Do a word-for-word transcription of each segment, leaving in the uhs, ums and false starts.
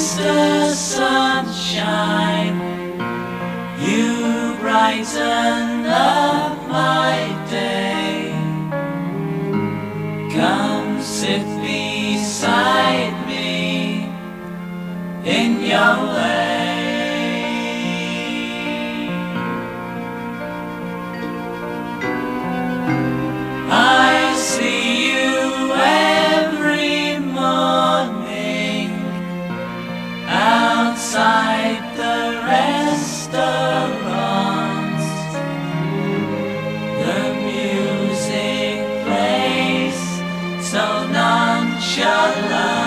Mister Sunshine, you brighten up my day. Come sit beside me in your way. I see you every morning outside the restaurants. The music plays so nonchalant.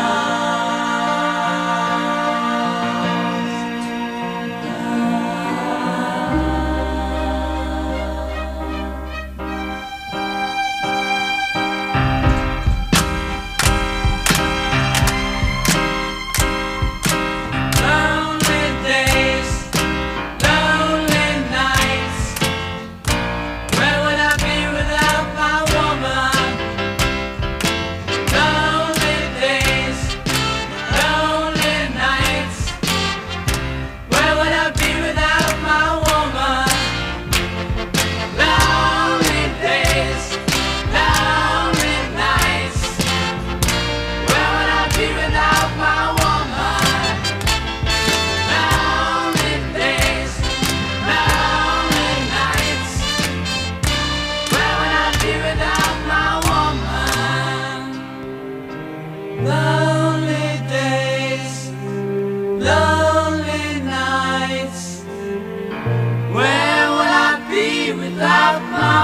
Lonely days, lonely nights. Where would I be without my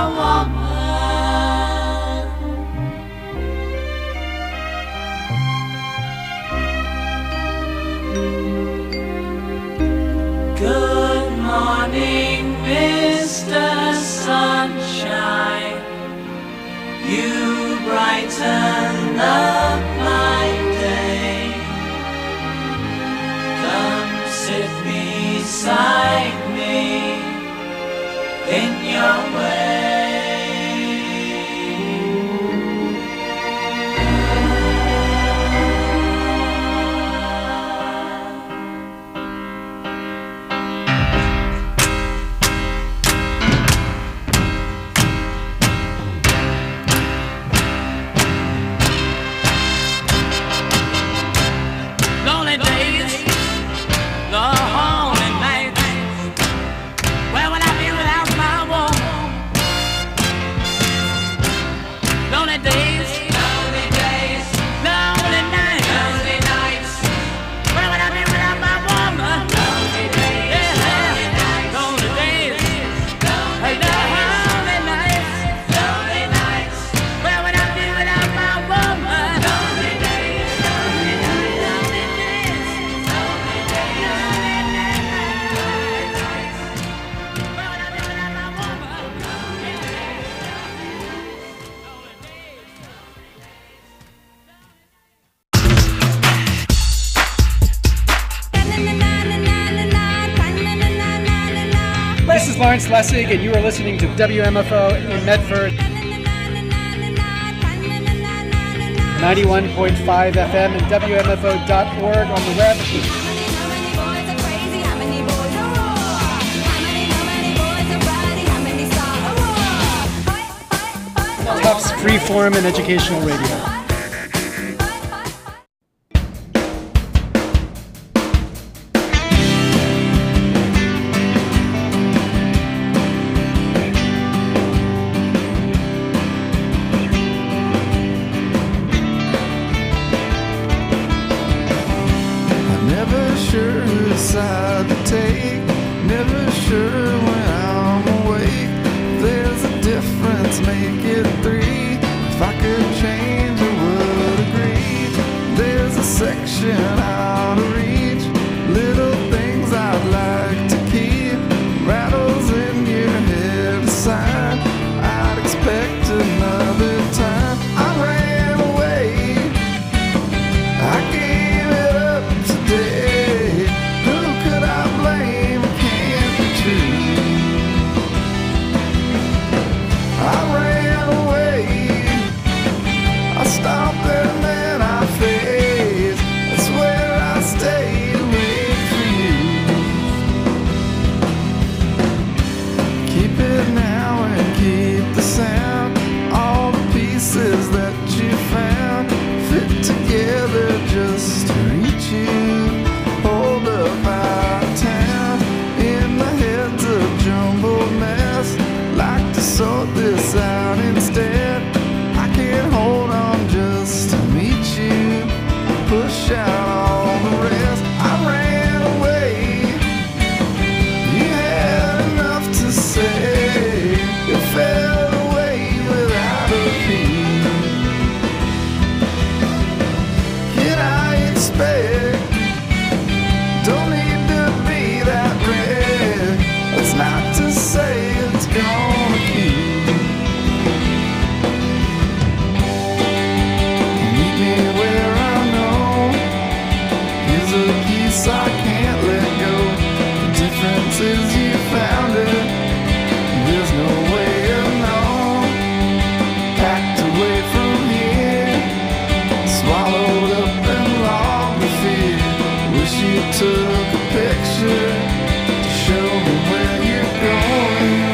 woman? Good morning, Mister Sunshine. You brighten up my day. Come sit beside me in your way. Lonely days, lonely nights. Where would I be without my woman? Lonely days, lonely days, lonely nights, lonely nights. Where would I be without my woman? Lonely days, yeah, lonely nights, lonely days, lonely nights, lonely nights. Where would I be without my woman? Lonely days, lonely nights, lonely days, lonely days, lonely nights. Where would I be without my woman? Lonely days, lonely days. This is Lawrence Lessig, and you are listening to W M F O in Medford, ninety-one point five F M and W M F O dot org on the web. Tufts Freeform and Educational Radio. Never sure whose side to take, never sure when I'm awake. There's a difference, make it three. If I could change gonna keep. Meet me where I know. Here's a piece I can't let go. The difference is you found it. There's no way of knowing. Packed away from here, swallowed up and logged the fear. Wish you took a picture to show me where you're going.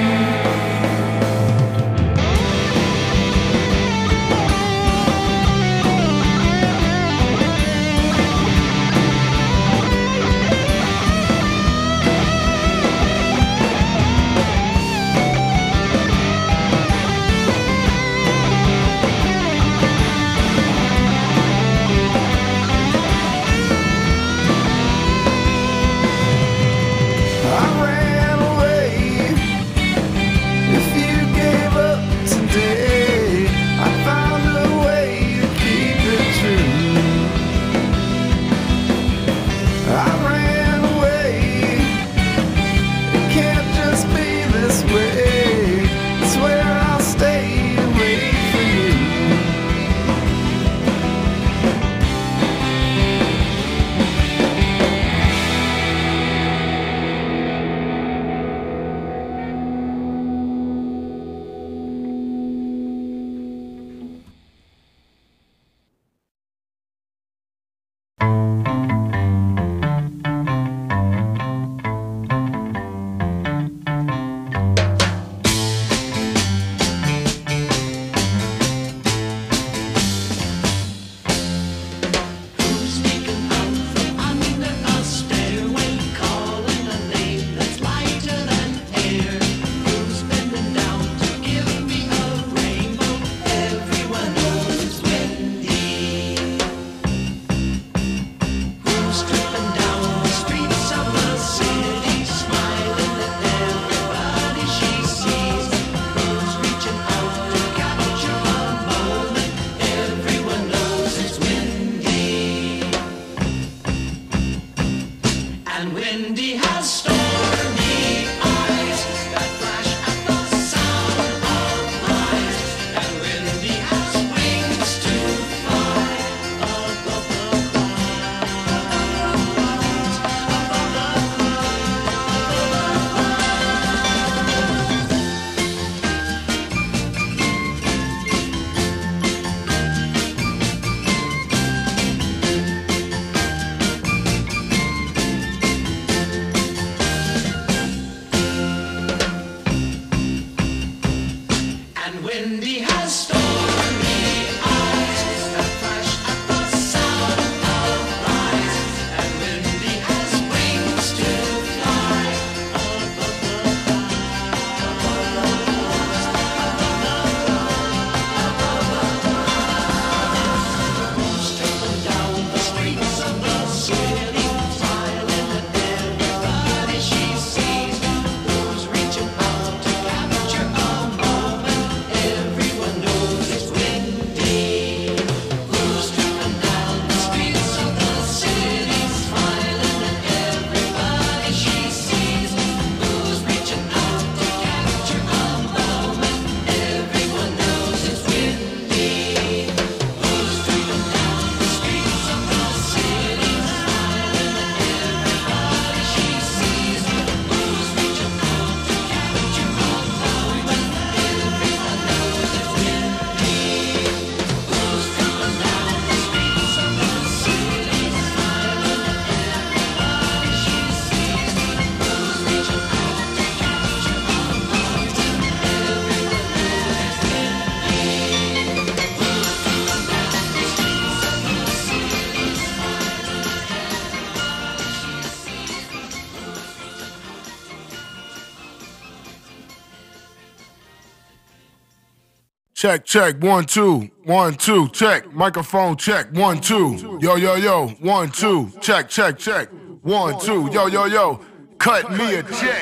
Check, check, one, two, one, two, check. Microphone check, one, two. Yo, yo, yo, one, two, check, check, check. One, two, yo, yo, yo. Cut me a check.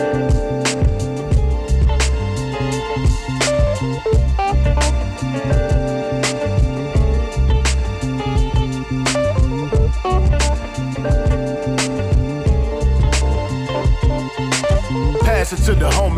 We'll be right back.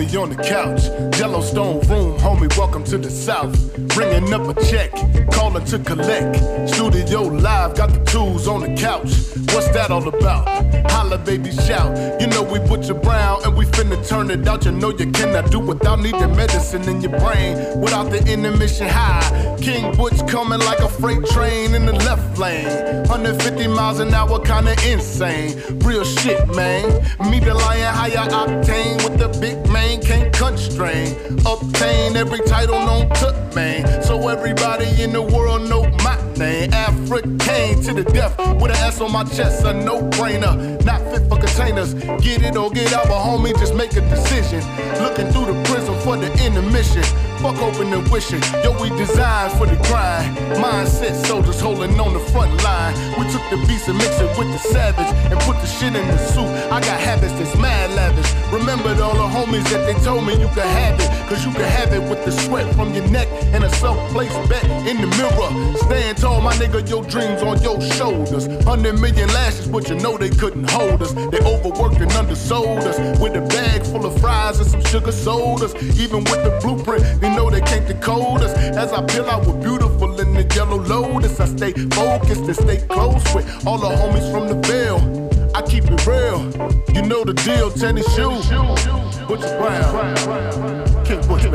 on the couch. Yellowstone room, homie, welcome to the South. Ringing up a check, calling to collect. Studio live, got the tools on the couch. What's that all about? Holla, baby, shout. You know we Butcher Brown and we finna turn it out. You know you cannot do without needing medicine in your brain. Without the intermission high. King Butch coming like a freight train in the left lane. one hundred fifty miles an hour, kinda insane. Real shit, man. Me the lion, higher octane with the big man, can't constrain. Obtain every title known to man. So everybody in the world know my name. African to the death with an S on my chest, a no-brainer. Not fit for containers. Get it or get out, but homie, just make a decision. Looking through the prism for the intermission. Fuck open and wishing. Yo, we designed for the grind. Mindset soldiers holding on the front line. We took the beats and mixed it with the savage and put the shit in the suit. I got habits that's mad lavish. Remembered all the homies that they told me you could have it. Cause you could have it with the sweat from your neck and a self-placed bet in the mirror. Stand tall, my nigga, your dreams on your shoulders. Hundred million lashes, but you know they couldn't hold us. They overworked and undersold us with a bag full of fries and some sugar sodas. Even with the blueprint, they know they can't decode us. As I peel out with beautiful in the yellow lotus, I stay focused and stay close with all the homies from the Ville. I keep it real, you know the deal. Tennis shoes, Butcher Brown, King Butcher,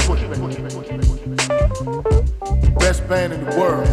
best band in the world.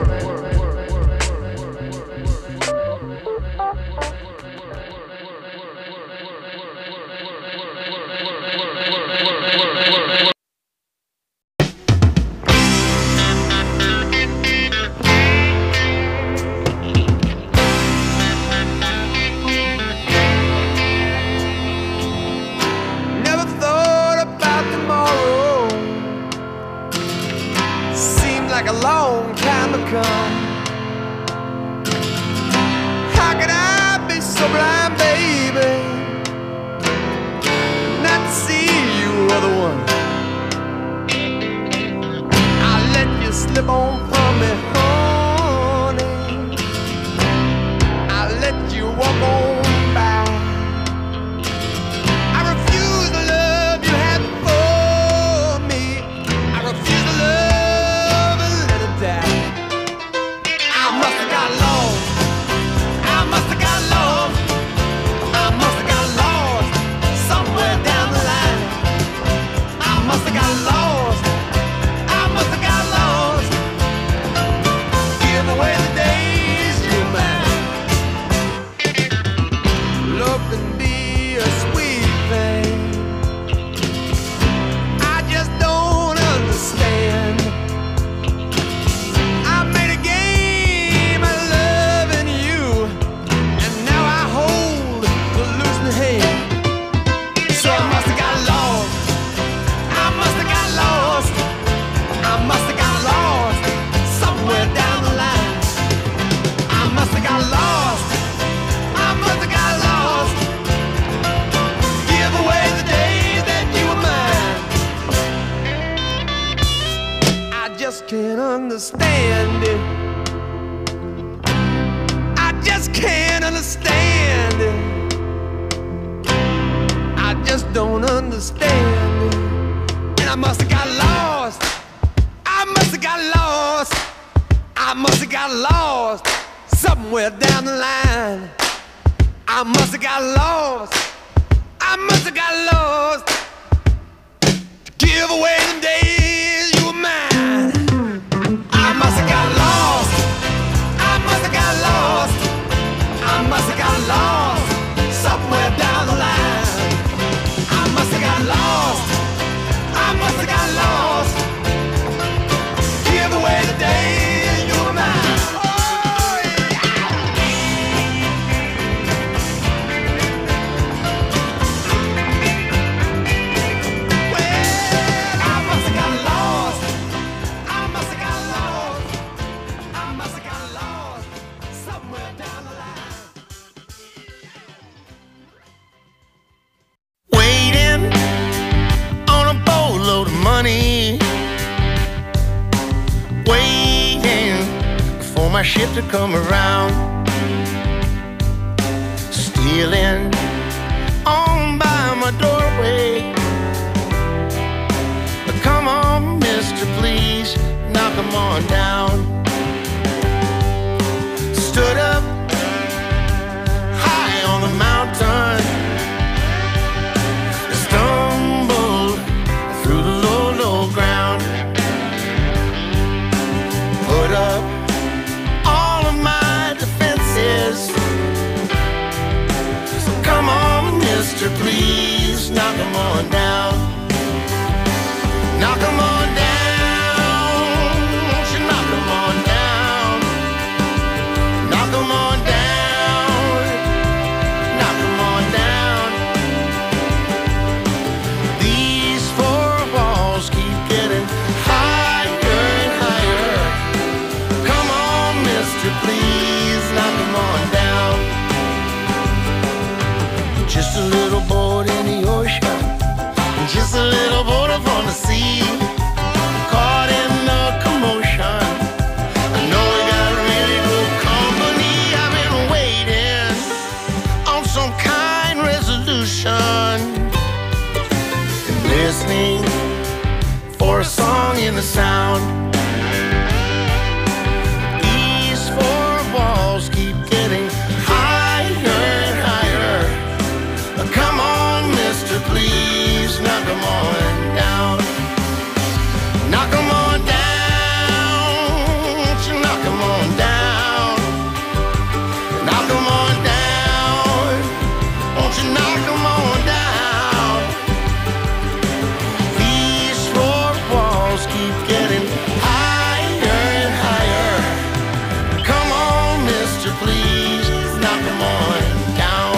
My ship to come around, stealing on by my doorway, on down. Stood up high on the mountain, stumbled through the low, low ground. Put up all of my defenses. So come on, mister, please knock 'em on down. Knock 'em on down. Won't you knock 'em on down? Knock 'em on down. Knock 'em on down. These four walls keep getting higher and higher. Come on, mister, please knock 'em on down. Just a little boat in the ocean, just a little boat up on the sea, caught in the commotion. I know we got really good company. I've been waiting on some kind resolution and listening for a song in the sound. These four walls keep getting higher and higher. Come on, mister, please knock 'em on down. Knock 'em on down. Won't you knock 'em on down? Knock 'em on down. Won't you knock 'em on down? These four walls keep getting higher and higher. Come on, mister, please knock 'em on down.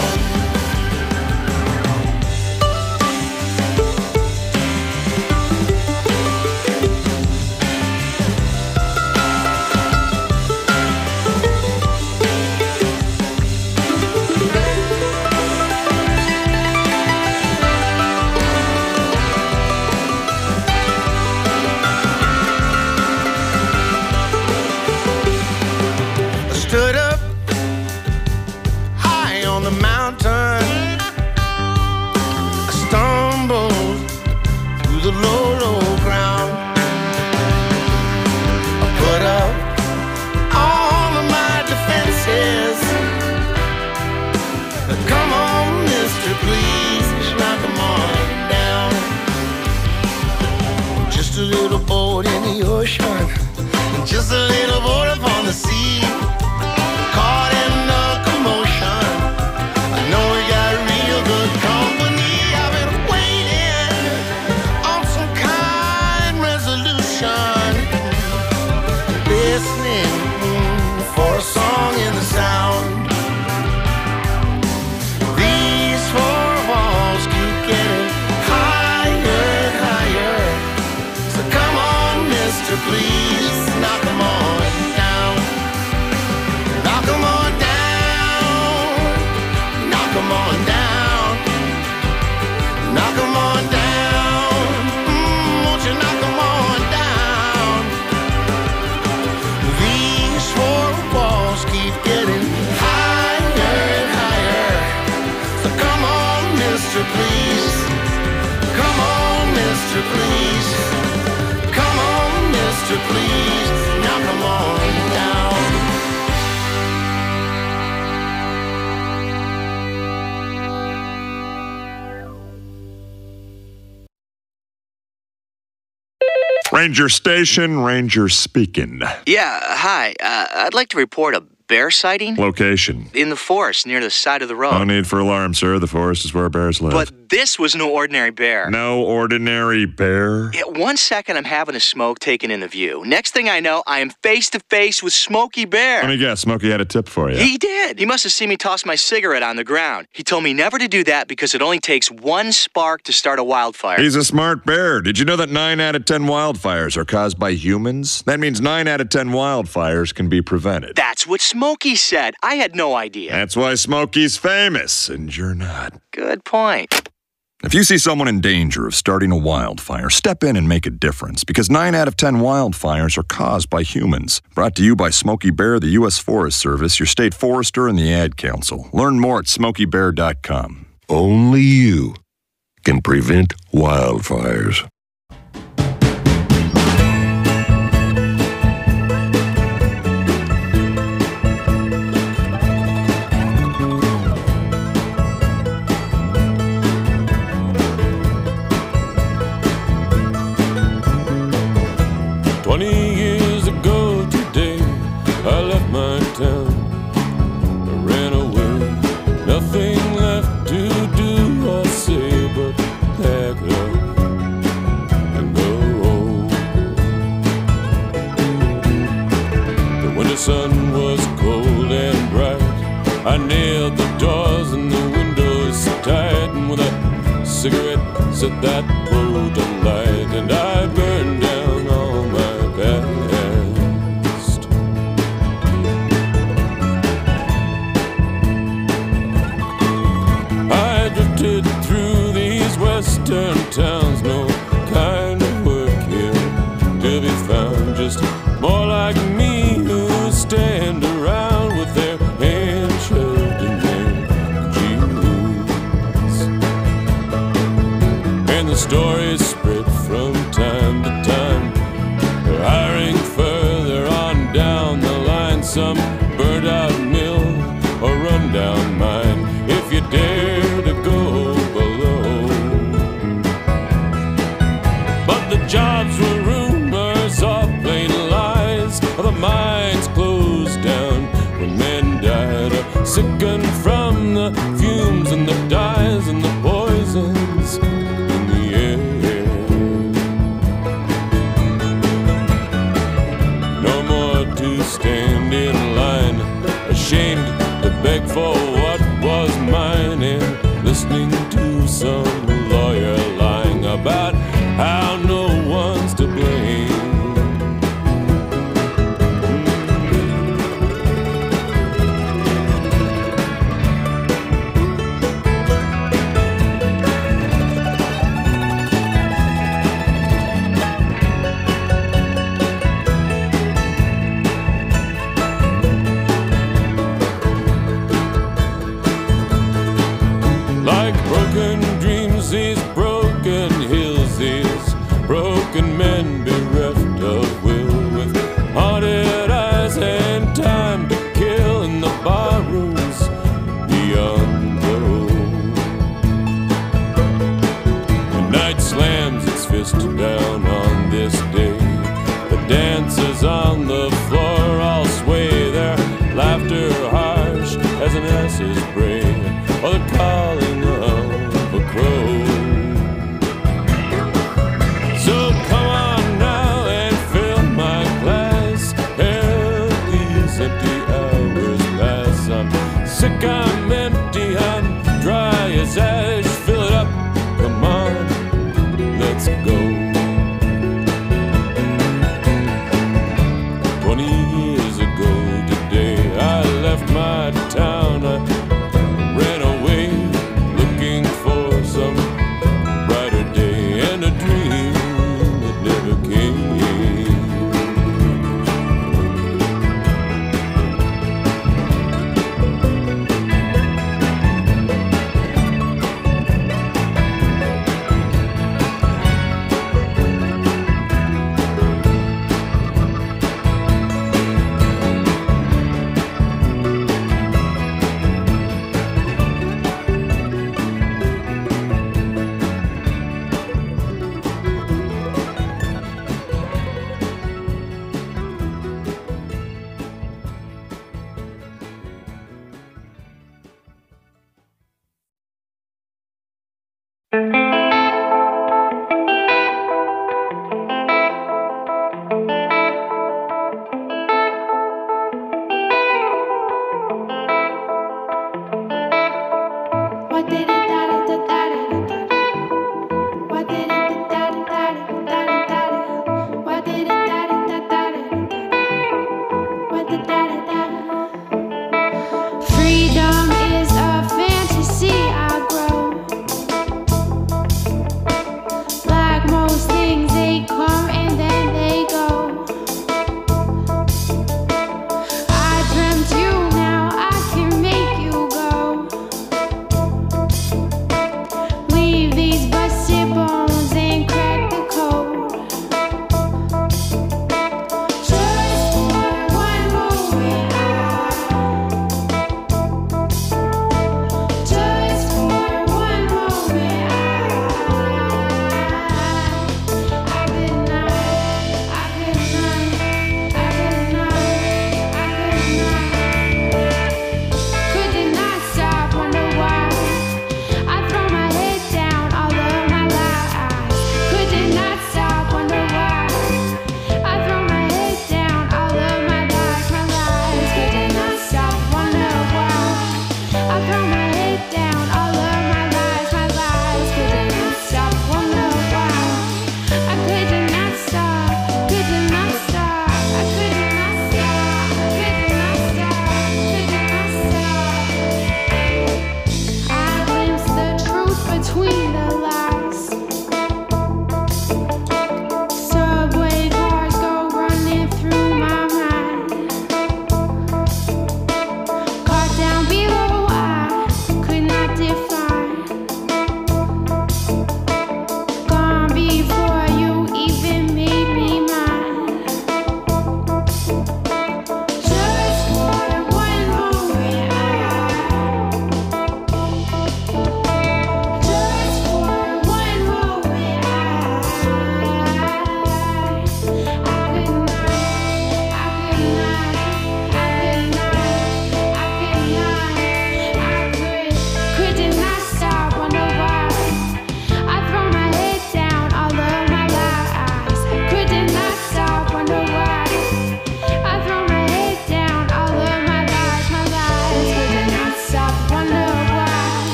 Stood up high on the mountain, I stumbled through the low, low ground. I put up all of my defenses. Come on, mister, please knock 'em on down. Just a little boat in the ocean, just a little boat up on the sea, caught in the commotion. I know we got real good company. I've been waiting on some kind resolution, listening for a song in the sound. These four walls keep getting higher and higher. So come on, mister, please knock 'em on down. Knock 'em on down. Knock 'em on down. Knock 'em on down. Mm, won't you knock 'em on down? These four walls keep getting higher and higher. So come on, mister, please. Come on, mister, please. Come on, mister, please. Knock 'em on down. Ranger Station, Ranger speaking. Yeah, hi. Uh, I'd like to report a bear sighting Location. in the forest near the side of the road. No need for alarm, sir. The forest is where bears live. But this was no ordinary bear. No ordinary bear? Yeah, one second I'm having a smoke taken in the view. Next thing I know, I am face to face with Smokey Bear. Let me guess, Smokey had a tip for you. He did. He must have seen me toss my cigarette on the ground. He told me never to do that because it only takes one spark to start a wildfire. He's a smart bear. Did you know that nine out of ten wildfires are caused by humans? That means nine out of ten wildfires can be prevented. That's what Smokey said. I had no idea. That's why Smokey's famous, and you're not. Good point. If you see someone in danger of starting a wildfire, step in and make a difference, because nine out of ten wildfires are caused by humans. Brought to you by Smokey Bear, the U S Forest Service, your state forester, and the Ad Council. Learn more at smokey bear dot com. Only you can prevent wildfires. The sun was cold and bright. I nailed the doors and the windows tight, and with a cigarette set that boat alight, and I burned down all my past. I drifted through these western towns, no kind of work here to be found, just more like me who stand around with their hands shoved in their jeans. And the stories spread from time to time, they're hiring further on down the line, some burnt out mill or run down mine, if you dare to go below. But the jobs were rumors of plain lies, the mines closed down when men died, or sickened from the fumes and the dyes and the poisons in the air. No more to stand in line, ashamed to beg for what was mine, and listening to some lawyer lying about how no one's to blame. Like broken dreams, these broken hills, these broken men bereft of will, with haunted eyes and time to kill in the barrooms beyond glow. The night slams its fist down on this day. The dancers on the floor all sway, their laughter harsh as an ass's bray, or the calling of a crow. So come on now and fill my glass, help these empty hours pass. I'm sick, I'm empty, I'm dry as ash. Fill it up, come on, let's go. Twenty years ago today, I left my town, I ran away looking for some brighter day, and a dream that never came. Freedom is a fantasy I grow.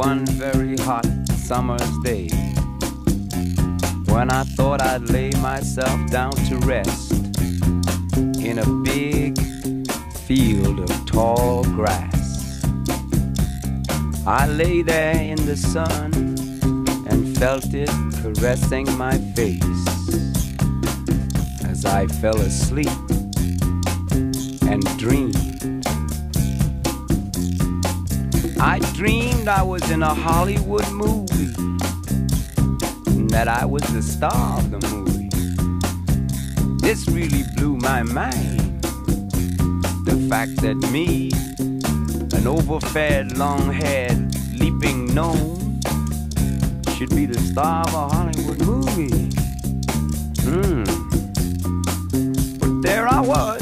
one very hot summer's day, when I thought I'd lay myself down to rest in a big field of tall grass. I lay there in the sun and felt it caressing my face as I fell asleep and dreamed. I dreamed I was in a Hollywood movie, and that I was the star of the movie. This really blew my mind, the fact that me, an overfed, long-haired, leaping gnome, should be the star of a Hollywood movie. Hmm. But there I was.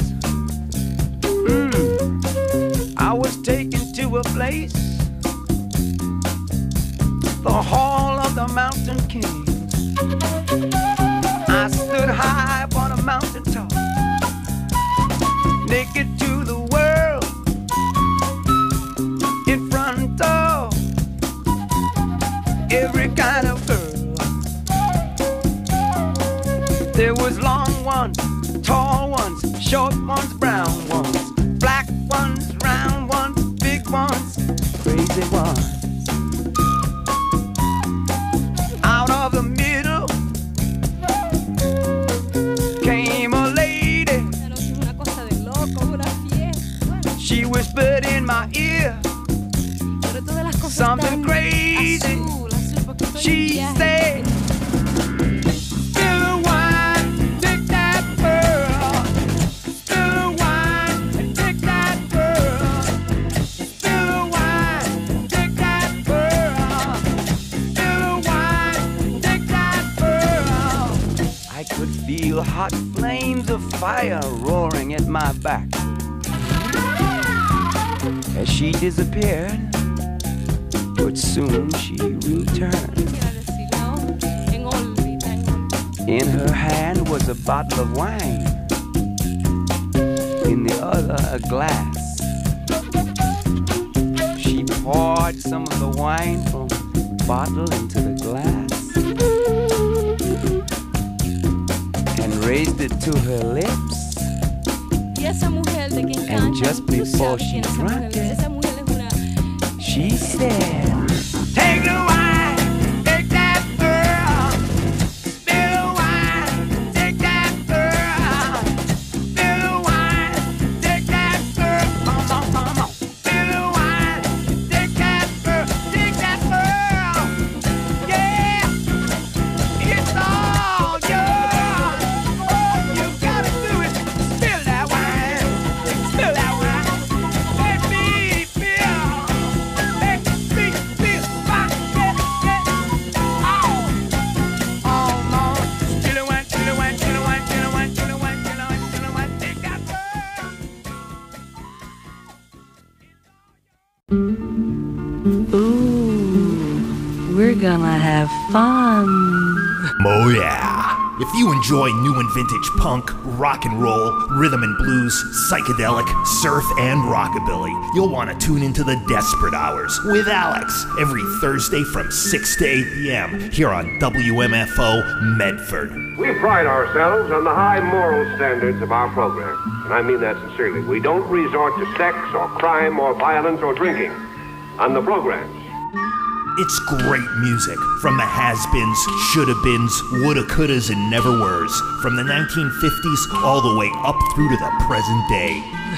Hmm. I was taken to a place, the Hall of the Mountain King. I stood high upon a mountain top, naked to the world, in front of every kind of girl. There was long ones, tall ones, short ones, brown ones, black ones, round ones, big ones, crazy ones. Out of the middle came a lady. She whispered in my ear something crazy. She said, "Spill the wine, take that pearl. Spill the wine and take that pearl. Spill the wine, take that pearl. Spill the wine, take that pearl." I could feel hot flames of fire roaring at my back as she disappeared, but soon she returned. In her hand was a bottle of wine, in the other a glass. She poured some of the wine from the bottle into the glass and raised it to her lips. And just before she drank it, she said, "Take the wine, take that pearl. Spill the wine, take that pearl. Spill the wine, take that pearl. Come on, come on. Spill the wine, take that pearl, take that pearl. Yeah, it's all yours. You gotta do it. Spill that wine, spill that wine. Let me feel, let me feel my yeah, yeah. Oh, oh, Lord. Spill the wine, spill the wine, spill the wine, spill the wine, spill the wine, spill the wine, spill the wine. Take that pearl. Ooh, we're gonna have fun. Oh yeah! If you enjoy new and vintage punk, rock and roll, rhythm and blues, psychedelic, surf, and rockabilly, you'll want to tune into the Desperate Hours with Alex every Thursday from six to eight p.m. here on W M F O Medford. We pride ourselves on the high moral standards of our program, and I mean that sincerely. We don't resort to sex or crime or violence or drinking on the programs. It's great music from the has-beens, shoulda-beens, woulda-couldas, and never-weres, from the nineteen fifties all the way up through to the present day.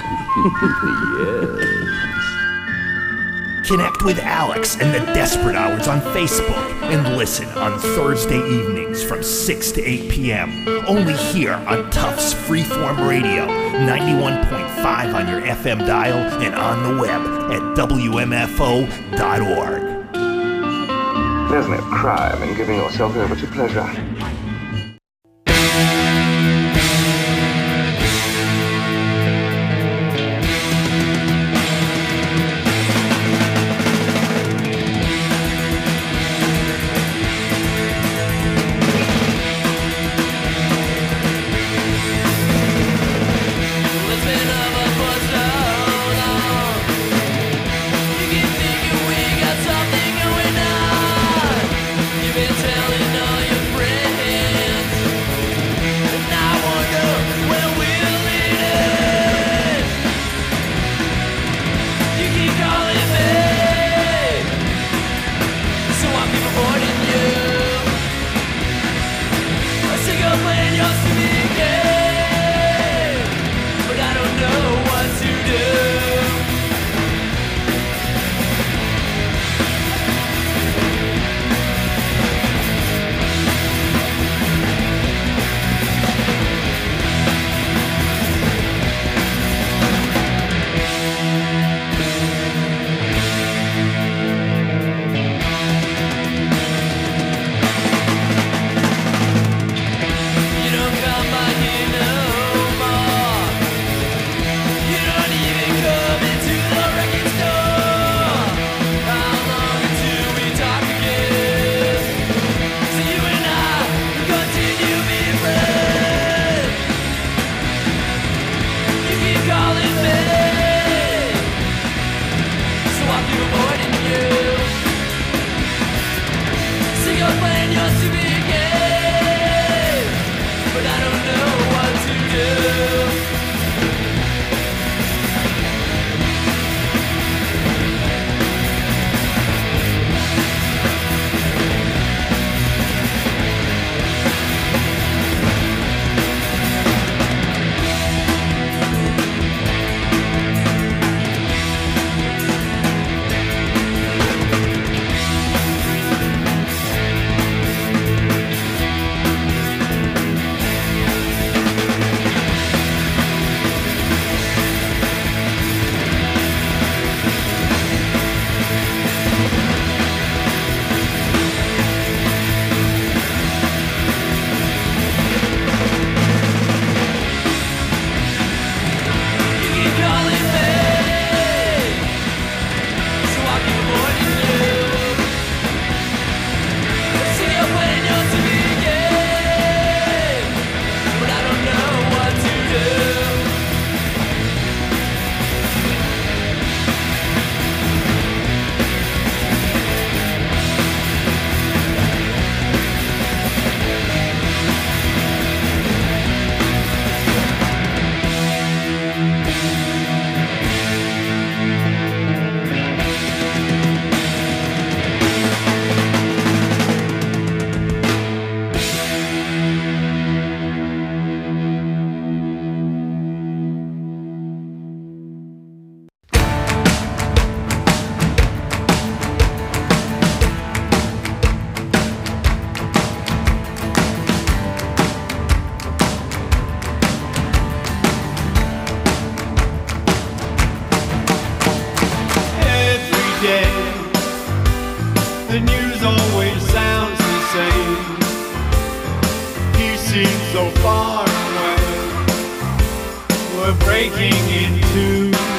Yes. Connect with Alex and the Desperate Hours on Facebook and listen on Thursday evenings from six to eight p.m. only here on Tufts Freeform Radio, ninety-one point five on your F M dial and on the web at W M F O dot org. There's no crime in giving yourself over to pleasure. Something always sounds the same. You seem so far away. We're breaking in two.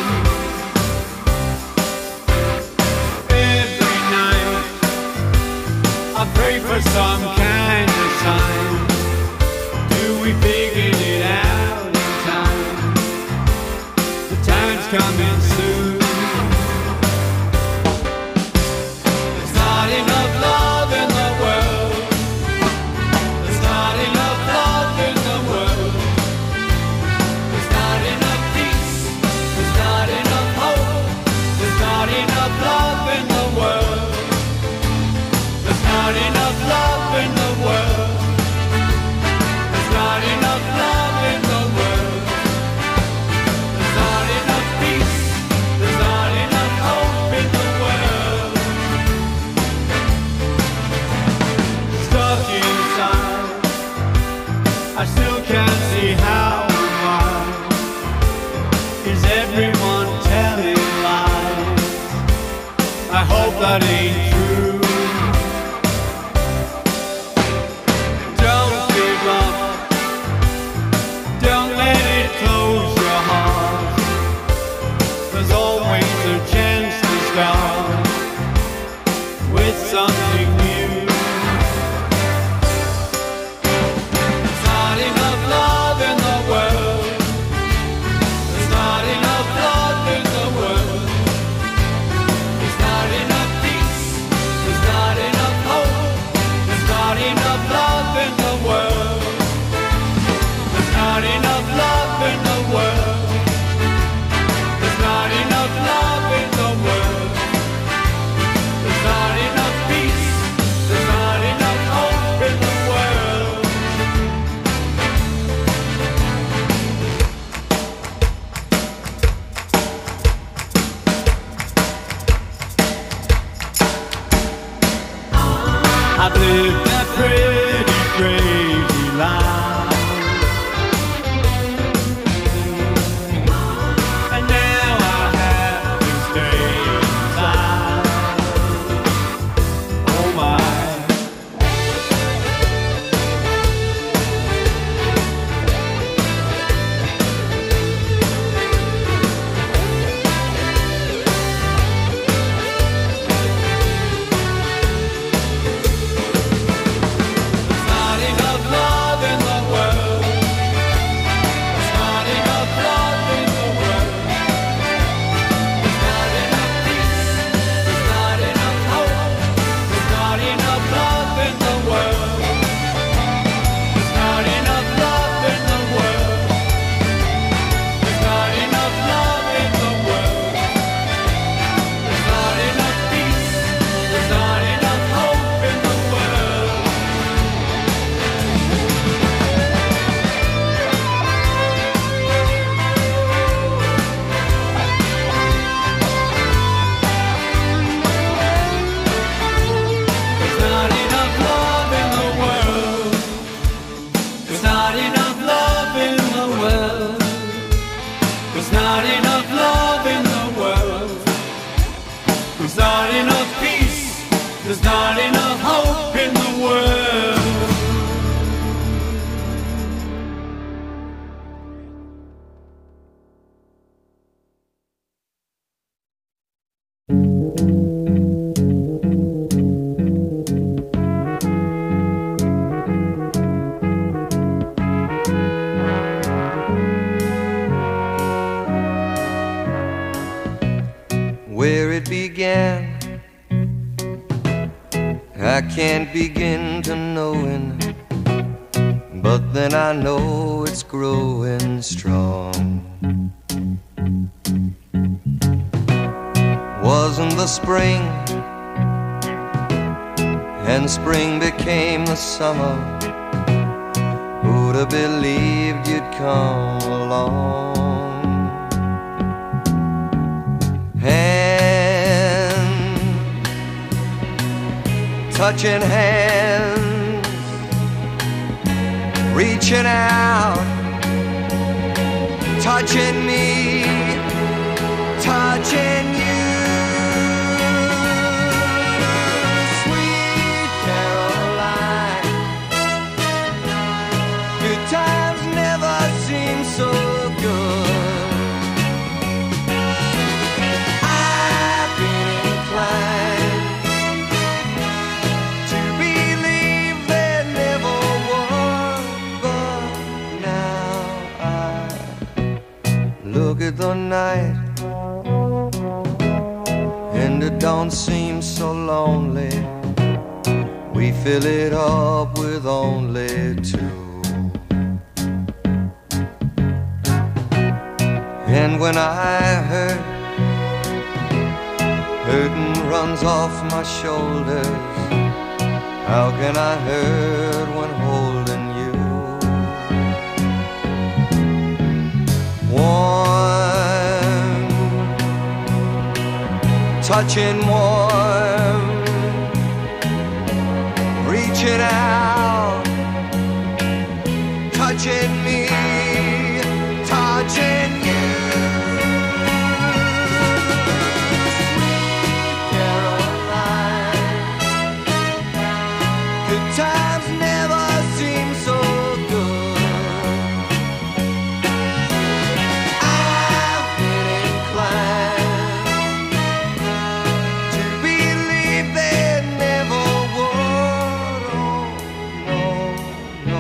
Every night I pray for some kind of sign. Do we figure it out in time? The time's coming soon. There's not enough love in the world. There's not enough love in the world. There's not enough peace. There's not enough hope. There's not enough love in the world. There's not enough love in the world. There's not enough love in the world. There's not enough peace. There's not enough hope in the world. Stuck inside, I still can't see how and why. Is everyone telling lies? I hope that ain't true. Don't give up. Don't let it close your heart. There's always a chance to start with something new. There's not enough love in the world. There's not enough love in the world. There's not enough peace. There's not enough hope. There's not enough love in the world. There's not enough love in the world. There's not enough love in the world. There's not enough peace. There's not enough hope in the world. I've lived that pretty crazy life, and now I have to stay inside. Oh my. There's not enough love in the world. There's not enough love in the world. There's not enough peace. There's not enough hope. There's not enough love in the world. There's not enough love in the world. There's not enough love in the world. There's not enough peace. There's not enough hope in the world. There's not enough love in the world. There's not enough love in the world. There's not enough love in the world. There's not enough peace. There's not enough hope in the world. Where it began, I can't begin to knowing, but then I know it's growing strong. Wasn't the spring, and spring became the summer. Who'd have believed you'd come along? Hand, touching hands, reaching out, touching me, touching you. Sweet don't seem so lonely. We fill it up with only two. And when I hurt, hurting runs off my shoulders. How can I hurt when holding you? Warm, touching warm, reaching out, touching me, touching you. Times never seem so good. I've been inclined to believe they never would. Oh, no,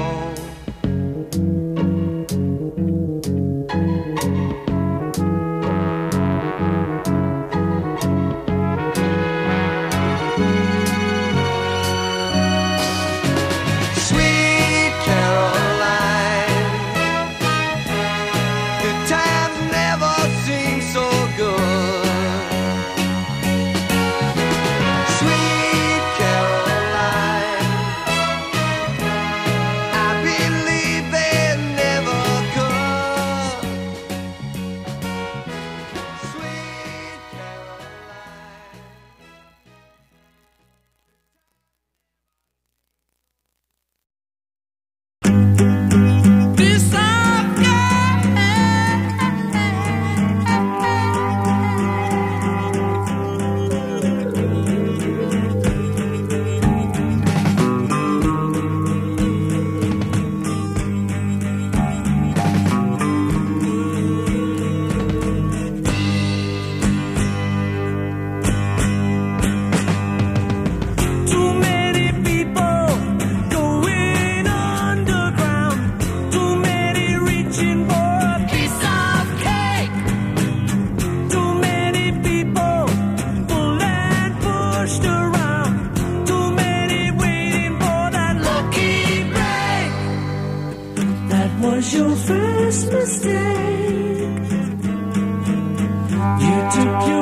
was your first mistake. You took your